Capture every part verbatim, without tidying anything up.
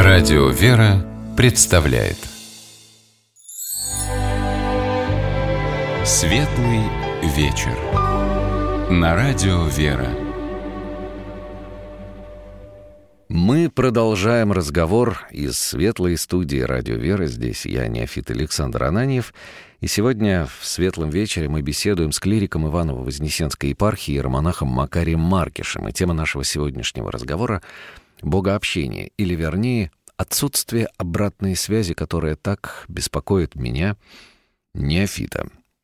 Радио «Вера» представляет Светлый вечер на Радио «Вера». Мы продолжаем разговор из светлой студии «Радио «Вера». Здесь я, неофит Александр Ананьев. И сегодня в «Светлом вечере» мы беседуем с клириком Иваново-Вознесенской епархии, иеромонахом Макарием Маркишем. И тема нашего сегодняшнего разговора — богообщение, или, вернее, отсутствие обратной связи, которая так беспокоит меня, неофита.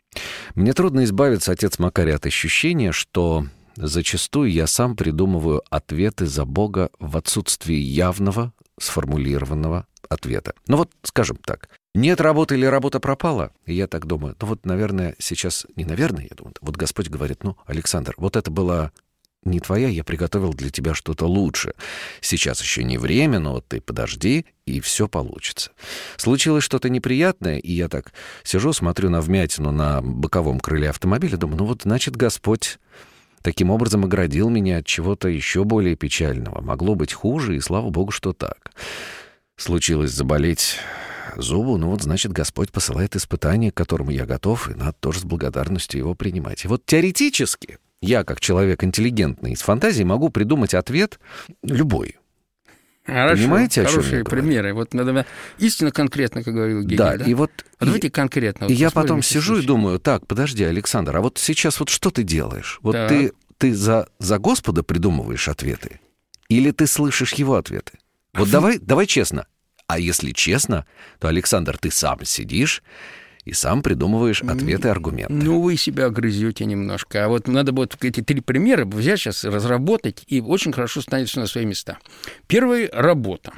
Мне трудно избавиться, отец Макарий, от ощущения, что зачастую я сам придумываю ответы за Бога в отсутствии явного, сформулированного ответа. Ну вот, скажем так, нет работы или работа пропала, и я так думаю, ну вот, наверное, сейчас, не наверное, я думаю, вот Господь говорит, ну, Александр, вот это была не твоя, я приготовил для тебя что-то лучше. Сейчас еще не время, но вот ты подожди, и все получится. Случилось что-то неприятное, и я так сижу, смотрю на вмятину на боковом крыле автомобиля, думаю, ну вот, значит, Господь таким образом оградил меня от чего-то еще более печального. Могло быть хуже, и слава Богу, что так. Случилось заболеть зубу, ну вот, значит, Господь посылает испытание, к которому я готов, и надо тоже с благодарностью его принимать. И вот теоретически я, как человек интеллигентный из фантазии, могу придумать ответ любой. Хорошо, понимаете, о чем хорошие я примеры. Вот надо истинно конкретно, как говорил Гегель. Да, да? и вот... А давайте конкретно. И вот я потом случай. сижу и думаю, так, подожди, Александр, а вот сейчас вот что ты делаешь? Вот Так. ты, ты за, за Господа придумываешь ответы? Или ты слышишь его ответы? Вот давай, давай честно. А если честно, то, Александр, ты сам сидишь и сам придумываешь ответы, аргументы. Ну, вы себя грызете немножко. А вот надо будет эти три примера взять сейчас, разработать, и очень хорошо станет все на свои места. Первый — работа.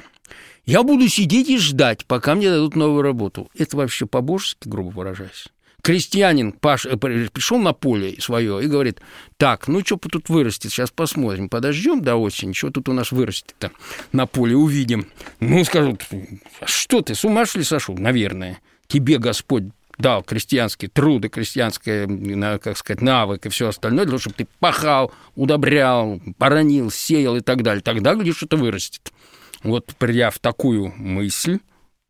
Я буду сидеть и ждать, пока мне дадут новую работу. Это вообще по-божески, грубо выражаясь. Крестьянин Паш, пришел на поле свое и говорит, так, ну что тут вырастет, сейчас посмотрим, подождем до осени, что тут у нас вырастет-то на поле, увидим. Ну, скажут, что ты, с ума что ли сошел? Наверное. Тебе Господь дал крестьянские труды, крестьянское, как сказать, навык и все остальное, для того, чтобы ты пахал, удобрял, поронил, сеял и так далее. Тогда, глядишь, что-то вырастет. Вот придя в такую мысль,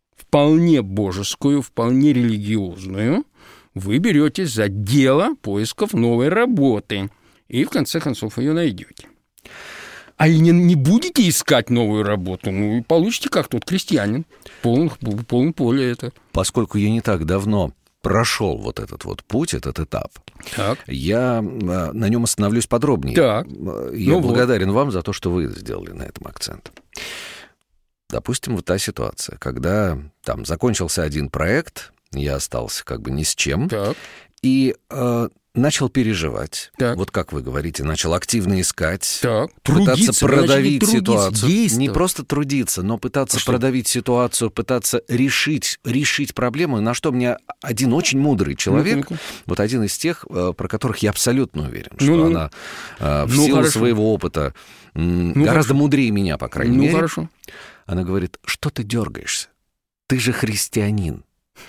вполне божескую, вполне религиозную, вы беретесь за дело поисков новой работы и, в конце концов, ее найдете. А и не, не будете искать новую работу, ну и получите как тот крестьянин, полный, полный поле это. Поскольку я не так давно прошел вот этот вот путь, этот этап, Так. я на нем остановлюсь подробнее. Так. Я ну благодарен вот. вам за то, что вы сделали на этом акцент. Допустим, вот та ситуация, когда там закончился один проект, я остался как бы ни с чем, Так. и э, начал переживать. Так. Вот как вы говорите, начал активно искать, Так. пытаться Трудиться, продавить трудиться, ситуацию. действовать. Не просто трудиться, но пытаться А что? продавить ситуацию, пытаться решить, решить проблему. На что мне один очень мудрый человек, Ну-ка, ну-ка. вот один из тех, э, про которых я абсолютно уверен, что Ну-ну. она э, в Ну, силу хорошо. своего опыта м, Ну, гораздо хорошо. мудрее меня, по крайней Ну, мере. хорошо. Она говорит, что ты дергаешься? Ты же христианин.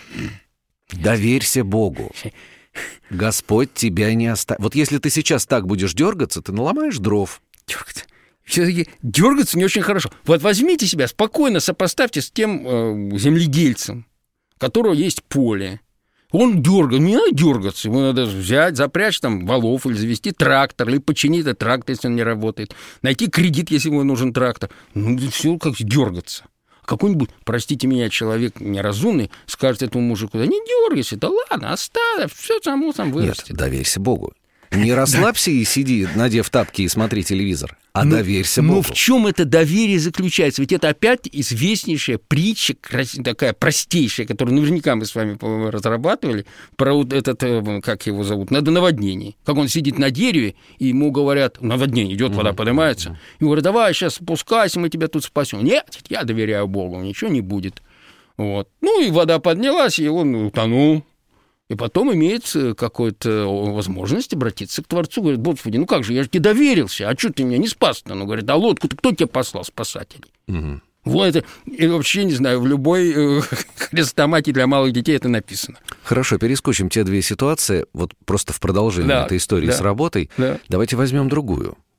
Доверься Богу. Господь тебя не оставит. Вот если ты сейчас так будешь дергаться, ты наломаешь дров. Дергаться. Все-таки дергаться не очень хорошо. Вот возьмите себя, спокойно сопоставьте с тем э, земледельцем, у которого есть поле. Он дергает, не надо дергаться, ему надо взять, запрячь там валов или завести трактор, или починить этот трактор, если он не работает, найти кредит, если ему нужен трактор. Ну, все как дергаться. Какой-нибудь, простите меня, человек неразумный скажет этому мужику, да не дергайся, да ладно, оставь, все само там вырастет. Нет, доверься Богу. Не расслабься и сиди, надев тапки и смотри телевизор, а ну, доверься Богу. Ну в чем это доверие заключается? Ведь это опять известнейшая притча, такая простейшая, которую наверняка мы с вами разрабатывали, про вот этот, как его зовут, надо наводнение. Как он сидит на дереве, и ему говорят, наводнение идет, вода поднимается, и говорят, давай сейчас спускайся, мы тебя тут спасем. Нет, я доверяю Богу, ничего не будет. Вот. Ну и вода поднялась, и он утонул. И потом имеет какую-то возможность обратиться к Творцу. Говорит, Господи, ну как же, я же тебе доверился, а что ты меня не спас-то? Ну, говорит, а лодку-то кто тебе послал, спасателей? Угу. Вот это, и вообще, не знаю, в любой э, хрестоматии для малых детей это написано. Хорошо, перескочим те две ситуации, вот просто в продолжение да, этой истории да, с работой. Да. Давайте возьмем другую.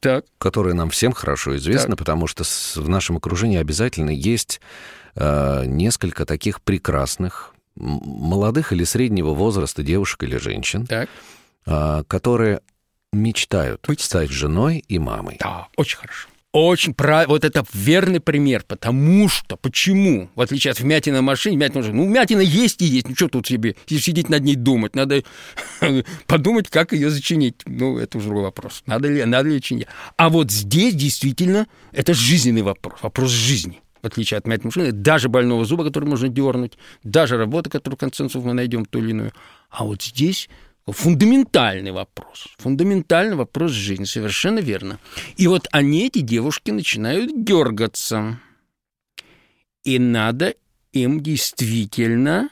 так. которое нам всем хорошо известно, так. потому что в нашем окружении обязательно есть э, несколько таких прекрасных, молодых или среднего возраста девушек или женщин, так. э, которые мечтают Быть. стать женой и мамой. Да, очень хорошо. Очень правильно. Вот это верный пример, потому что, почему, в отличие от вмятины на машине, вмятина, ну, вмятина есть и есть, ну, что тут себе сидеть над ней думать, надо подумать, как ее зачинить. Ну, это уже другой вопрос. Надо ли, надо ли чинить. А вот здесь действительно это жизненный вопрос, вопрос жизни. В отличие от вмятины машины, даже больного зуба, который можно дернуть, даже работа, которую, в конце концов, мы найдем ту или иную. А вот здесь... Фундаментальный вопрос. Фундаментальный вопрос жизни. Совершенно верно. И вот они, эти девушки, начинают дергаться. И надо им действительно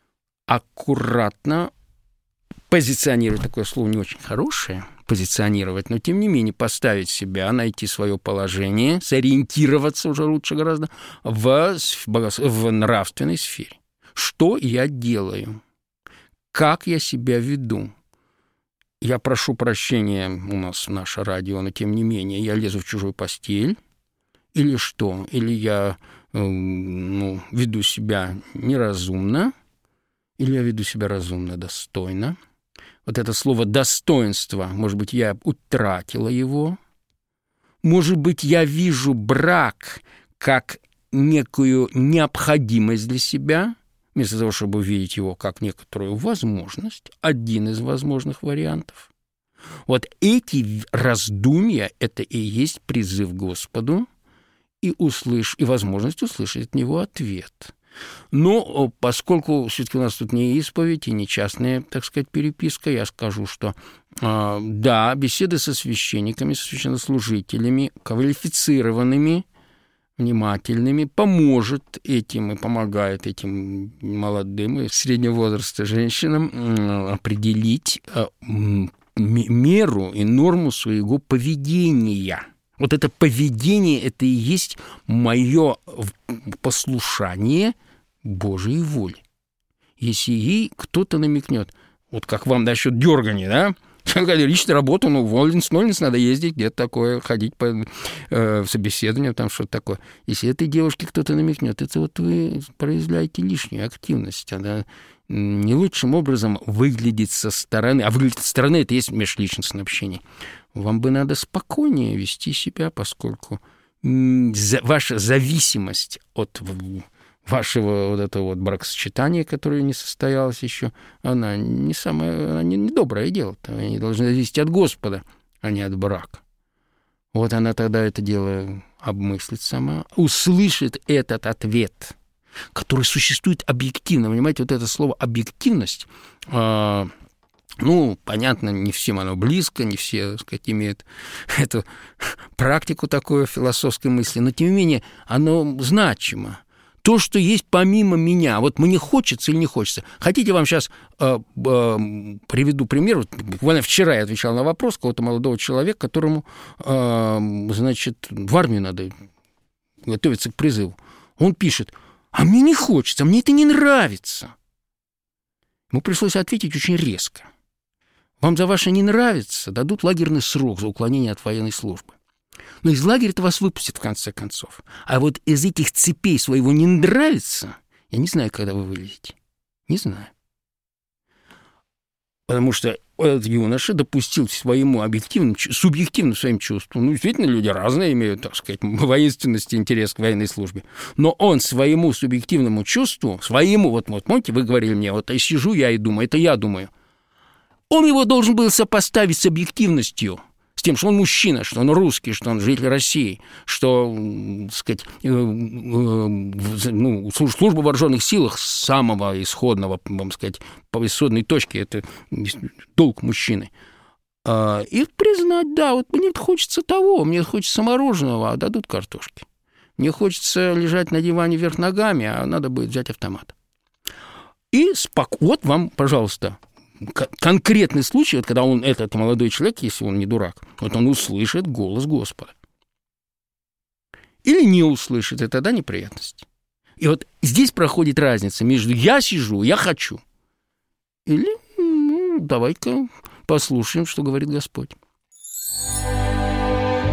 аккуратно позиционировать, такое слово не очень хорошее, позиционировать, но тем не менее поставить себя, найти свое положение, сориентироваться уже лучше гораздо в, в нравственной сфере. Что я делаю? Как я себя веду? Я прошу прощения, у нас наше радио, но тем не менее, я лезу в чужую постель, или что? Или я ну, веду себя неразумно, или я веду себя разумно, достойно. Вот это слово «достоинство», может быть, я утратила его. Может быть, я вижу брак как некую необходимость для себя, вместо того, чтобы увидеть его как некоторую возможность, один из возможных вариантов. Вот эти раздумья – это и есть призыв к Господу и, услыш... и возможность услышать от Него ответ. Но поскольку все-таки у нас тут не исповедь и не частная, так сказать, переписка, я скажу, что э, да, беседы со священниками, со священнослужителями, квалифицированными, внимательными, поможет этим и помогает этим молодым и среднего возраста женщинам определить меру и норму своего поведения. Вот это поведение, это и есть мое послушание Божьей воле. Если ей кто-то намекнет, вот как вам насчет дергания, да? Личная работа, ну, в Ноллинс надо ездить, где-то такое, ходить по э, собеседованию, там что-то такое. Если этой девушке кто-то намекнет, это вот вы проявляете лишнюю активность. Она не лучшим образом выглядит со стороны, а выглядит со стороны, это есть межличностное общение. Вам бы надо спокойнее вести себя, поскольку ваша зависимость от вашего вот этого вот бракосочетания, которое не состоялось еще, она не самое, она не, не доброе дело. Они должны зависеть от Господа, а не от брака. Вот она тогда это дело обмыслит сама, услышит этот ответ, который существует объективно. Понимаете, вот это слово «объективность», э, ну, понятно, не всем оно близко, не все, так сказать, имеют эту практику такой философской мысли, но, тем не менее, оно значимо. То, что есть помимо меня, вот мне хочется или не хочется. Хотите, вам сейчас э, э, приведу пример. Вот, буквально вчера я отвечал на вопрос какого-то молодого человека, которому, э, значит, в армию надо готовиться к призыву. Он пишет: а мне не хочется, мне это не нравится. Ему пришлось ответить очень резко. Вам за ваше не нравится дадут лагерный срок за уклонение от военной службы. Но из лагеря-то вас выпустят, в конце концов. А вот из этих цепей своего не нравится, я не знаю, когда вы вылезете. Не знаю. Потому что этот юноша допустил своему объективному, субъективным своим чувствам. Ну, действительно, люди разные имеют, так сказать, воинственность и интерес к военной службе. Но он своему субъективному чувству, своему, вот, вот помните, вы говорили мне, вот и сижу я и думаю, это я думаю. Он его должен был сопоставить с объективностью, с тем, что он мужчина, что он русский, что он житель России, что, так сказать, ну, служба в вооруженных силах с самого исходного, вам сказать, по исходной точке, это долг мужчины. И признать, да, вот мне хочется того, мне хочется мороженого, а дадут картошки. Мне хочется лежать на диване вверх ногами, а надо будет взять автомат. И спок... вот вам, пожалуйста, конкретный случай, вот когда он, этот молодой человек, если он не дурак, вот он услышит голос Господа. Или не услышит, и тогда неприятность. И вот здесь проходит разница между «я сижу, я хочу» или ну, давай-ка послушаем, что говорит Господь.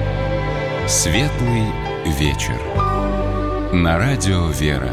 Светлый вечер. На радио «Вера».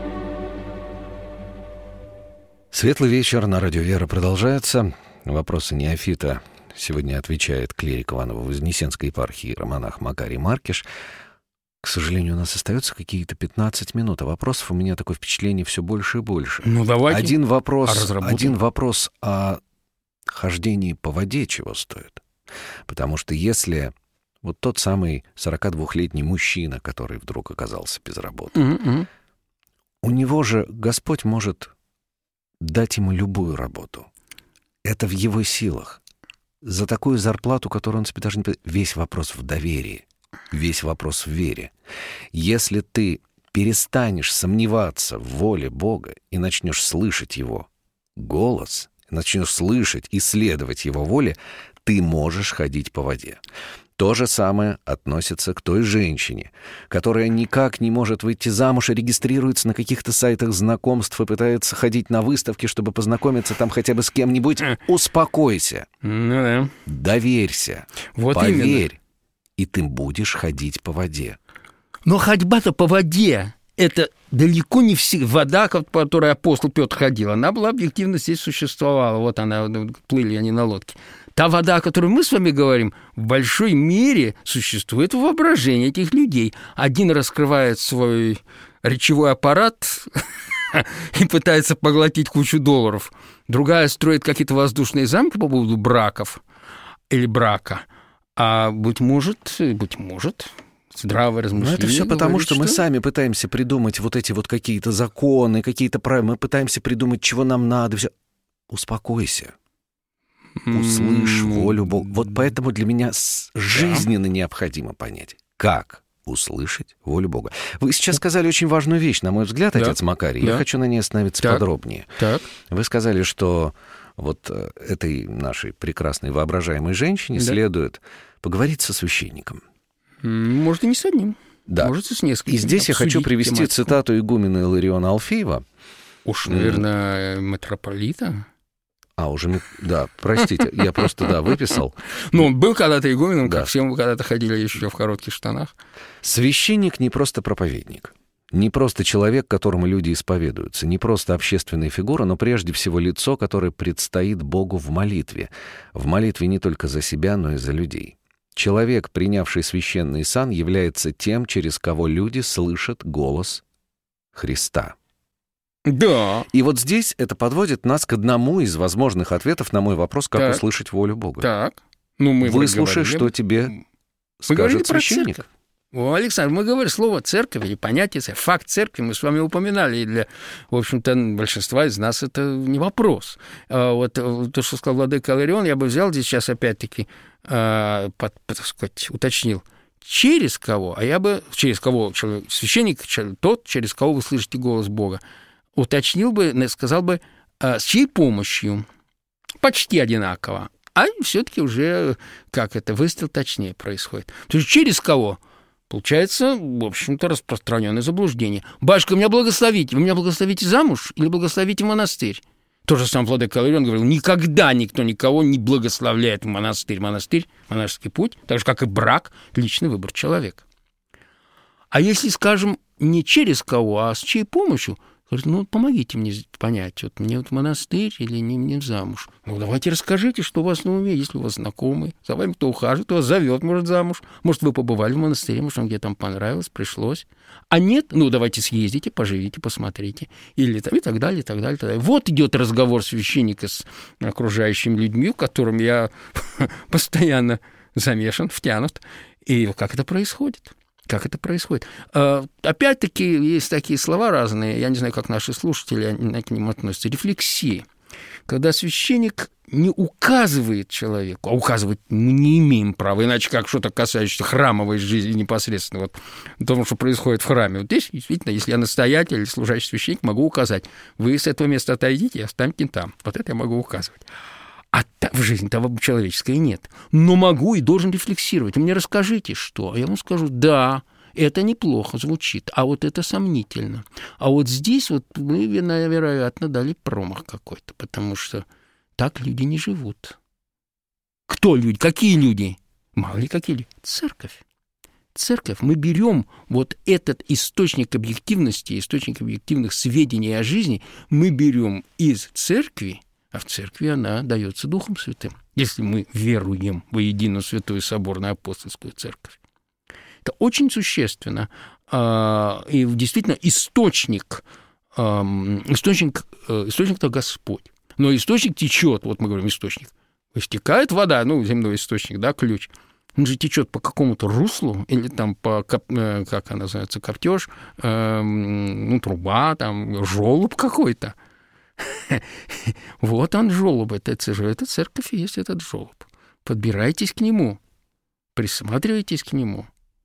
Светлый вечер на радио «Вера» продолжается. Вопросы неофита сегодня отвечает клирик Иваново-Вознесенской епархии иеромонах Макарий Маркиш. К сожалению, у нас остается какие-то пятнадцать минут, а вопросов у меня такое впечатление все больше и больше. Ну, давайте. Один вопрос, один вопрос о хождении по воде чего стоит. Потому что если вот тот самый сорокадвухлетний мужчина, который вдруг оказался без работы, Mm-hmm. у него же Господь может дать ему любую работу. Это в его силах. За такую зарплату, которую он себе даже не... Весь вопрос в доверии. Весь вопрос в вере. Если ты перестанешь сомневаться в воле Бога и начнешь слышать Его голос, начнешь слышать и следовать Его воле, ты можешь ходить по воде. То же самое относится к той женщине, которая никак не может выйти замуж и регистрируется на каких-то сайтах знакомств и пытается ходить на выставки, чтобы познакомиться там хотя бы с кем-нибудь. Успокойся. Ну да. Доверься. Вот поверь. Именно. И ты будешь ходить по воде. Но ходьба-то по воде — это далеко не всегда. Вода, по которой апостол Петр ходил, она была объективно здесь существовала. Вот она, плыли они на лодке. Та вода, о которой мы с вами говорим, в большой мере существует в воображении этих людей. Один раскрывает свой речевой аппарат и пытается поглотить кучу долларов. Другая строит какие-то воздушные замки по поводу браков или брака. А, быть может, быть может, здравое размышление. Но это все потому, говорит, что, что мы сами пытаемся придумать вот эти вот какие-то законы, какие-то правила. Мы пытаемся придумать, чего нам надо. Все. Успокойся. Услышь волю Бога. Вот поэтому для меня жизненно необходимо понять, как услышать волю Бога. Вы сейчас сказали очень важную вещь, на мой взгляд, да. Отец Макарий. Да. Я хочу на ней остановиться так. подробнее. Так. Вы сказали, что вот этой нашей прекрасной воображаемой женщине да. следует поговорить со священником. Может, и не с одним. Да. Может, и с несколькими. И здесь я хочу привести тематику. Цитату игумена Илариона Алфеева. Уж, наверное, митрополита. А, уже, да, простите, я просто, да, выписал. Ну, он был когда-то игуменом, да. как все мы когда-то ходили еще в коротких штанах. Священник не просто проповедник, не просто человек, которому люди исповедуются, не просто общественная фигура, но прежде всего лицо, которое предстоит Богу в молитве. В молитве не только за себя, но и за людей. Человек, принявший священный сан, является тем, через кого люди слышат голос Христа. Да. И вот здесь это подводит нас к одному из возможных ответов на мой вопрос, как так. услышать волю Бога. Так. Ну, мы Выслушай, что тебе мы скажет священник. О, Александр, мы говорим слово «церковь» или понятие, факт церкви мы с вами упоминали, и для, в общем-то, большинства из нас это не вопрос. А вот то, что сказал владыка Иларион, я бы взял здесь сейчас опять-таки, а, под, так сказать, уточнил, через кого, а я бы, через кого, священник, тот, через кого вы слышите голос Бога, уточнил бы, сказал бы, с чьей помощью, почти одинаково, а все-таки уже, как это, выстрел точнее происходит. То есть через кого? Получается, в общем-то, распространенное заблуждение. «Батюшка, меня благословите. Вы меня благословите замуж или благословите в монастырь?» То же самое владыка Иларион говорил, никогда никто никого не благословляет в монастырь. Монастырь, монашеский путь, так же, как и брак, личный выбор человека. А если, скажем, не через кого, а с чьей помощью, говорит, ну, помогите мне понять, вот мне вот в монастырь или не мне замуж. Ну, давайте расскажите, что у вас на уме, если у вас знакомый, за вами кто ухаживает, кто вас зовет, может, замуж. Может, вы побывали в монастыре, может, вам где-то там понравилось, пришлось. А нет, ну, давайте съездите, поживите, посмотрите. Или там, и так далее, и так далее, и так далее. Вот идет разговор священника с окружающими людьми, в котором я постоянно замешан, втянут. И как это происходит? Как это происходит? Опять-таки, есть такие слова разные, я не знаю, как наши слушатели к ним относятся, рефлексии. Когда священник не указывает человеку, а указывать мы не имеем права, иначе как что-то касающееся храмовой жизни непосредственно, вот тому, что происходит в храме. Вот здесь, действительно, если я настоятель или служащий священник, могу указать, вы с этого места отойдите, останьте там. Вот это я могу указывать. А в жизни того человеческой нет. Но могу и должен рефлексировать. Вы мне расскажите, что? А я вам скажу, да, это неплохо звучит, а вот это сомнительно. А вот здесь вот мы, вероятно, дали промах какой-то, потому что так люди не живут. Кто люди? Какие люди? Мало ли какие люди? Церковь. церковь, мы берем вот этот источник объективности, источник объективных сведений о жизни, мы берем из церкви, а в церкви она дается Духом Святым, если мы веруем во единую святую соборную апостольскую церковь. Это очень существенно. И действительно источник, источник, источник-то Господь. Но источник течет, вот мы говорим источник, истекает вода, ну, земной источник, да, ключ, он же течет по какому-то руслу, или там по, как она называется, коптеж, ну, труба, там, желоб какой-то. Вот он, желоб, это, это церковь и есть этот желоб. Подбирайтесь к нему, присматривайтесь к нему,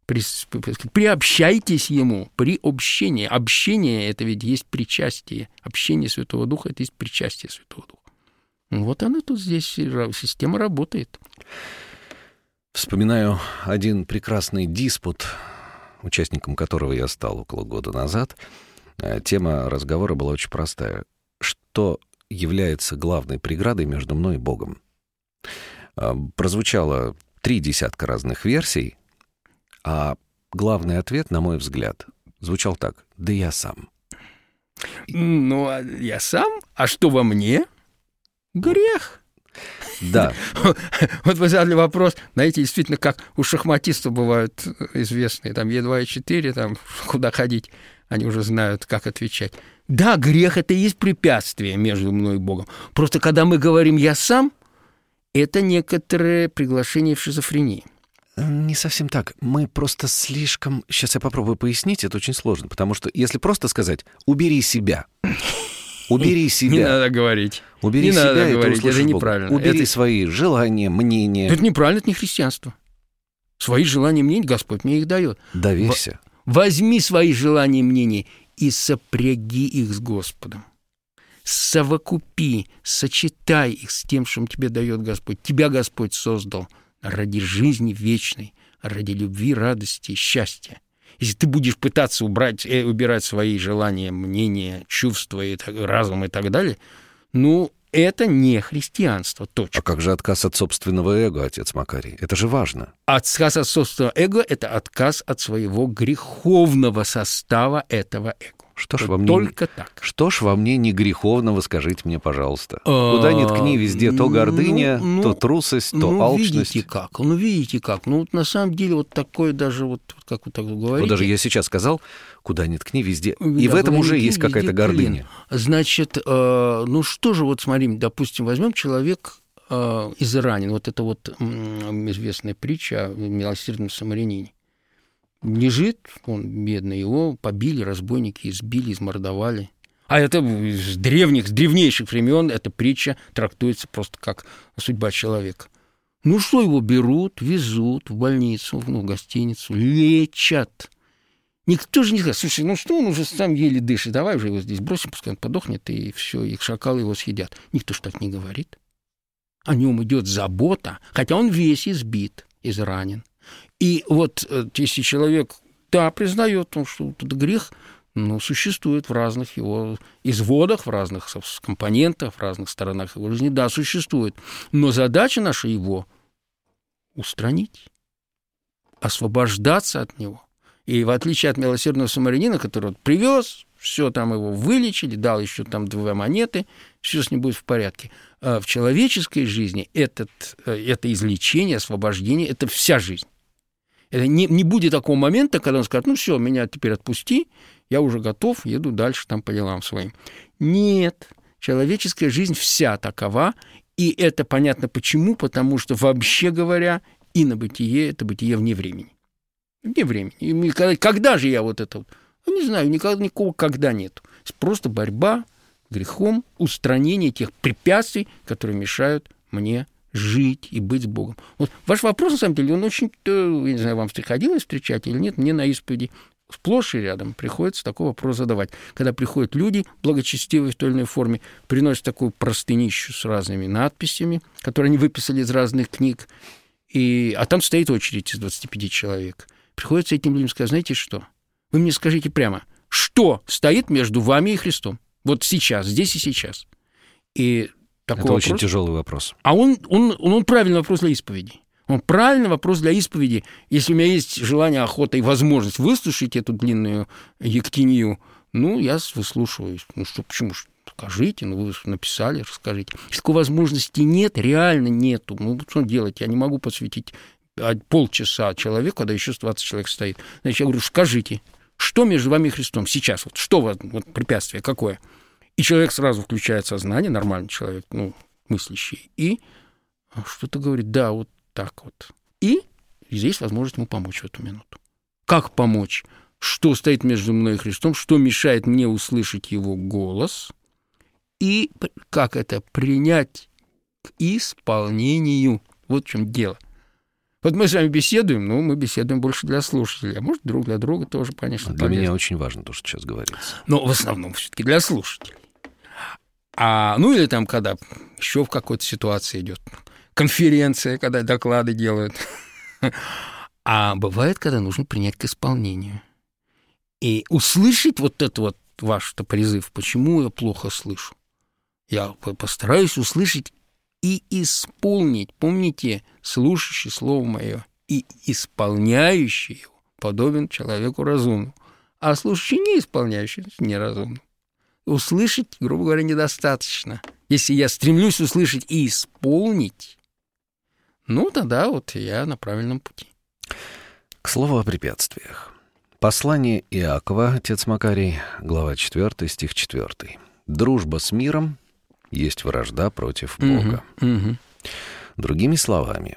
приобщайтесь ему, приобщение. Общение – это ведь есть причастие. Общение Святого Духа – это есть причастие Святого Духа. Вот она тут здесь, система работает. Вспоминаю один прекрасный диспут, участником которого я стал около года назад. Тема разговора была очень простая. Что является главной преградой между мной и Богом? Прозвучало три десятка разных версий, а главный ответ, на мой взгляд, звучал так: да я сам. Ну, а я сам? А что во мне? Грех. Да. Вот вы задали вопрос, знаете, действительно, как у шахматистов бывают известные, там Е два, Е четыре, там куда ходить, они уже знают, как отвечать. Да, грех – это и есть препятствие между мной и Богом. Просто когда мы говорим «я сам», это некоторое приглашение в шизофрению. Не совсем так. Мы просто слишком... Сейчас я попробую пояснить, это очень сложно, потому что если просто сказать «убери себя», убери себя. Не надо говорить. Убери не себя, надо это говорить, это неправильно. Убери это... свои желания, мнения. Это неправильно, это не христианство. Свои желания, мнения, Господь мне их дает. Доверься. Возьми свои желания, мнения и сопряги их с Господом. Совокупи, сочетай их с тем, что тебе дает Господь. Тебя Господь создал ради жизни вечной, ради любви, радости и счастья. Если ты будешь пытаться убрать, э, убирать свои желания, мнения, чувства, и так, разум и так далее, ну, это не христианство, точно. А как же отказ от собственного эго, отец Макарий? Это же важно. Отказ от собственного эго – это отказ от своего греховного состава этого эго. Что ж, вот во мне... Только так. Что ж во мне не греховного, скажите мне, пожалуйста. Куда ни ткни, везде то гордыня, ну, то трусость, то ну, алчность. Видите как, ну, видите как. Ну, вот на самом деле вот такое даже, вот как вы так говорите. Вот даже я сейчас сказал, куда ни ткни, везде. Да, и в этом уже ткни, есть какая-то гордыня. Блин. Значит, э, ну что же, вот смотри, допустим, возьмем человек э, изранен. Вот это вот э, известная притча о милосердном самарянине. Лежит, он бедный, его побили, разбойники избили, измордовали. А это с древних, с древнейших времен эта притча трактуется просто как судьба человека. Ну что, его берут, везут в больницу, ну, в гостиницу, лечат. Никто же не скажет: слушай, ну что, он уже сам еле дышит, давай уже его здесь бросим, пускай он подохнет, и все, их шакалы его съедят. Никто же так не говорит. О нем идет забота, хотя он весь избит, изранен. И вот если человек, да, признает, что это грех, но существует в разных его изводах, в разных компонентах, в разных сторонах его жизни, да, существует. Но задача наша его устранить, освобождаться от него. И в отличие от милосердного самарянина, который вот привез, все там его вылечили, дал еще там две монеты, все с ним будет в порядке. А в человеческой жизни этот, это излечение, освобождение, это вся жизнь. Это не, не будет такого момента, когда он скажет: ну все, меня теперь отпусти, я уже готов, еду дальше там по делам своим. Нет, человеческая жизнь вся такова, и это понятно почему, потому что, вообще говоря, инобытие – это бытие вне времени. Вне времени. И когда, когда же я вот это вот? Ну, не знаю, никогда, никакого когда нет. Просто борьба с грехом, устранение тех препятствий, которые мешают мне жить и быть с Богом. Вот ваш вопрос, на самом деле, он очень, я не знаю, вам приходилось встречать или нет, мне на исповеди сплошь и рядом приходится такой вопрос задавать. Когда приходят люди, благочестивые в той или иной форме, приносят такую простынищу с разными надписями, которые они выписали из разных книг, и, а там стоит очередь из двадцати пяти человек. Приходится этим людям сказать: знаете что? Вы мне скажите прямо, что стоит между вами и Христом? Вот сейчас, здесь и сейчас. И Это вопрос. очень тяжелый вопрос. А он, он, он, он правильный вопрос для исповеди. Он правильный вопрос для исповеди. Если у меня есть желание, охота и возможность выслушать эту длинную ектинью, ну, я выслушиваюсь. Ну, что, почему? Скажите, ну, вы написали, расскажите. Если такой возможности нет, реально нету. Ну, что делать? Я не могу посвятить полчаса человеку, когда еще двадцать человек стоит. Значит, я говорю, скажите, что между вами и Христом сейчас? Вот, что вот, вот препятствие какое? И человек сразу включает сознание, нормальный человек, ну, мыслящий, и что-то говорит, да, вот так вот. И здесь возможность ему помочь в эту минуту. Как помочь? Что стоит между мной и Христом? Что мешает мне услышать его голос? И как это принять к исполнению? Вот в чем дело. Вот мы с вами беседуем, но мы беседуем больше для слушателей, а может, друг для друга тоже, конечно, Для полезно. меня очень важно то, что сейчас говорится. Но в основном все-таки для слушателей. А, ну или там, когда еще в какой-то ситуации идет конференция, когда доклады делают. А бывает, когда нужно принять к исполнению. И услышать вот этот вот ваш-то призыв, почему я плохо слышу. Я постараюсь услышать и исполнить. Помните, слушающий слово мое и исполняющий его подобен человеку разумному. А слушающий не исполняющий неразумным. Услышать, грубо говоря, недостаточно. Если я стремлюсь услышать и исполнить, ну, тогда вот я на правильном пути. К слову о препятствиях. Послание Иакова, отец Макарий, глава четвёртая, стих четвёртый. «Дружба с миром есть вражда против Бога». Угу, угу. Другими словами,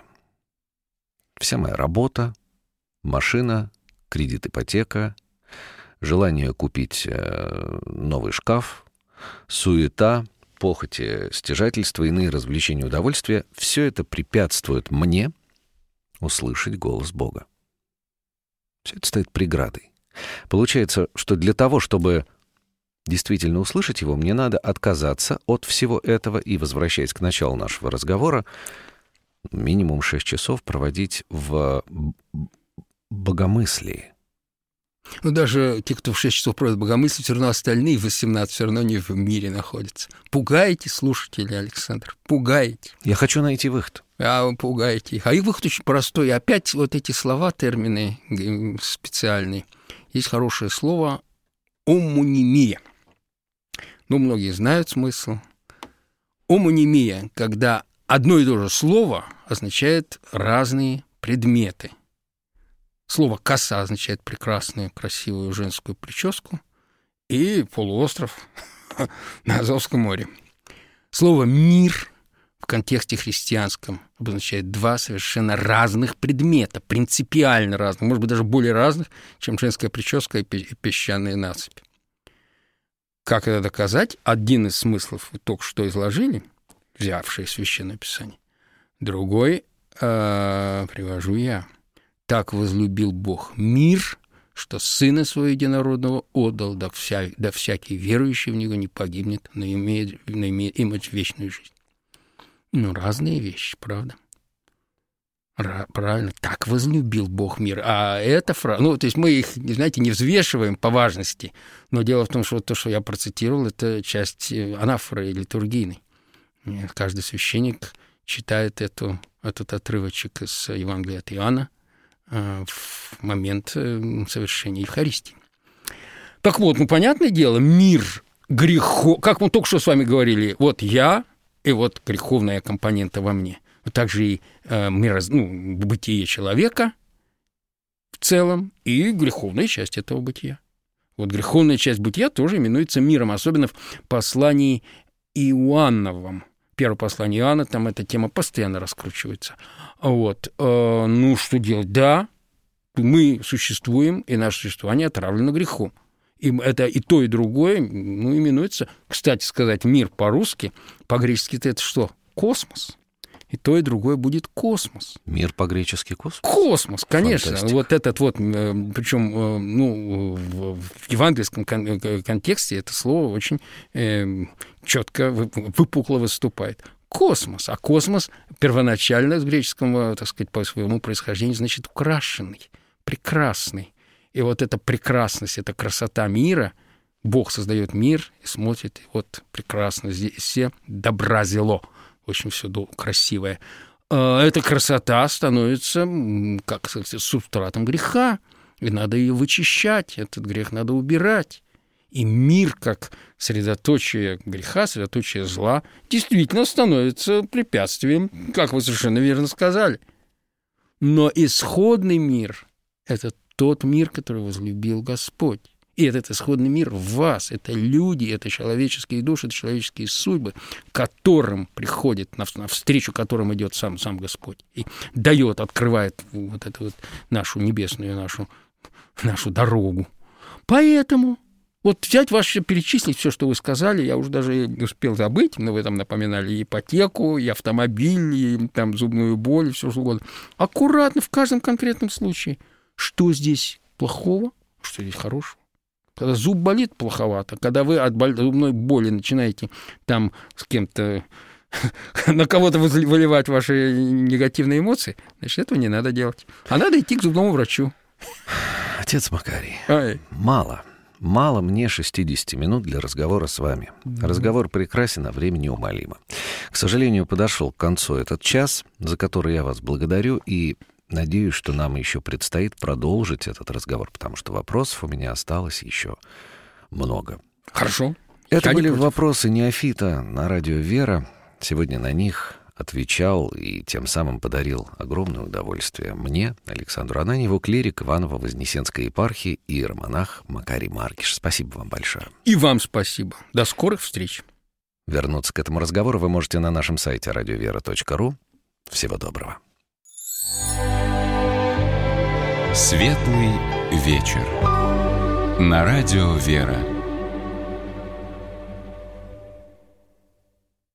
вся моя работа, машина, кредит, ипотека, желание купить новый шкаф, суета, похоти, стяжательства, иные развлечения, удовольствия — все это препятствует мне услышать голос Бога. Все это стоит преградой. Получается, что для того, чтобы действительно услышать его, мне надо отказаться от всего этого и, возвращаясь к началу нашего разговора, минимум шесть часов проводить в богомыслии. Ну, даже те, кто в шесть часов проводит богомыслие, все равно остальные в восемнадцать все равно не в мире находятся. Пугаете слушателей, Александр, пугаете. Я хочу найти выход. А вы пугаете их. А их выход очень простой. И опять вот эти слова, термины специальные. Есть хорошее слово «омонимия». Ну, многие знают смысл. Омонимия, когда одно и то же слово означает разные предметы. Слово «коса» означает прекрасную, красивую женскую прическу, и полуостров на Азовском море. Слово «мир» в контексте христианском обозначает два совершенно разных предмета, принципиально разных, может быть, даже более разных, чем женская прическа и песчаная насыпь. Как это доказать? Один из смыслов вы только что изложили, взявшие Священное Писание. Другой э, привожу я. «Так возлюбил Бог мир, что Сына Своего Единородного отдал, да, вся, да всякий верующий в Него не погибнет, но имеет, но имеет иметь вечную жизнь». Ну, разные вещи, правда? Ра- правильно, так возлюбил Бог мир. А эта фраза, ну, то есть мы их, знаете, не взвешиваем по важности, но дело в том, что то, что я процитировал, это часть анафоры литургийной. Каждый священник читает эту, этот отрывочек из Евангелия от Иоанна в момент совершения Евхаристии. Так вот, ну, понятное дело, мир грехов, как мы только что с вами говорили, вот я, и вот греховная компонента во мне, а также и э, мироз... ну, бытие человека в целом и греховная часть этого бытия. Вот греховная часть бытия тоже именуется миром, особенно в послании Иоанновом. Первое послание Иоанна, там эта тема постоянно раскручивается. Вот. Э, ну, что делать? Да, мы существуем, и наше существование отравлено грехом. И это и то, и другое, ну, именуется, кстати сказать, мир по-русски, по-гречески это что? Космос. И то, и другое будет космос. Мир по-гречески космос? Космос, конечно. Фантастика. Вот этот вот, причем, ну, в евангельском контексте это слово очень четко, выпукло выступает. Космос. А космос первоначально с греческого, так сказать, по своему происхождению значит украшенный, прекрасный. И вот эта прекрасность, эта красота мира, Бог создает мир и смотрит, и вот прекрасно, здесь все добра зело, очень все красивое. эта красота становится, как сказать, субстратом греха, и надо ее вычищать, этот грех надо убирать. И мир, как средоточие греха, средоточие зла, действительно становится препятствием, как вы совершенно верно сказали. Но исходный мир – это тот мир, который возлюбил Господь. И этот исходный мир в вас. Это люди, это человеческие души, это человеческие судьбы, которым приходит, навстречу которым идет сам, сам Господь. И дает, открывает вот эту вот нашу небесную, нашу, нашу дорогу. Поэтому вот взять ваше, перечислить все, что вы сказали, я уже даже не успел забыть, но вы там напоминали и ипотеку, и автомобиль, и там зубную боль, и все что угодно. Аккуратно в каждом конкретном случае. Что здесь плохого, что здесь хорошего? Когда зуб болит, плоховато. Когда вы от зубной боли начинаете там с кем-то на кого-то выливать ваши негативные эмоции, значит, этого не надо делать. А надо идти к зубному врачу. Отец Макарий, Ай. мало. Мало мне шестьдесят минут для разговора с вами. Разговор прекрасен, а время неумолимо. К сожалению, подошел к концу этот час, за который я вас благодарю, и надеюсь, что нам еще предстоит продолжить этот разговор, потому что вопросов у меня осталось еще много. Хорошо. Это Я были не вопросы неофита на радио «Вера». Сегодня на них отвечал и тем самым подарил огромное удовольствие мне, Александру Ананьеву, клирик Иваново-Вознесенской епархии и иеромонах Макарий Маркиш. Спасибо вам большое. И вам спасибо. До скорых встреч. Вернуться к этому разговору вы можете на нашем сайте радиовера точка ру. Всего доброго. Светлый вечер. На радио «Вера».